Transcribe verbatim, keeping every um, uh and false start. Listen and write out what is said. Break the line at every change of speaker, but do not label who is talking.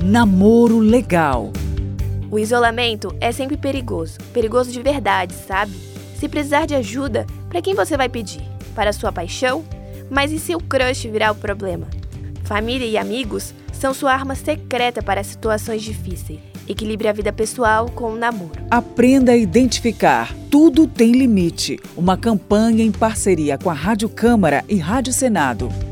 Namoro legal.
O isolamento é sempre perigoso, perigoso de verdade, sabe? Se precisar de ajuda, para quem você vai pedir? Para sua paixão? Mas e se o crush virar o problema? Família e amigos são sua arma secreta para situações difíceis. Equilibre a vida pessoal com o namoro.
Aprenda a identificar. Tudo tem limite. Uma campanha em parceria com a Rádio Câmara e Rádio Senado.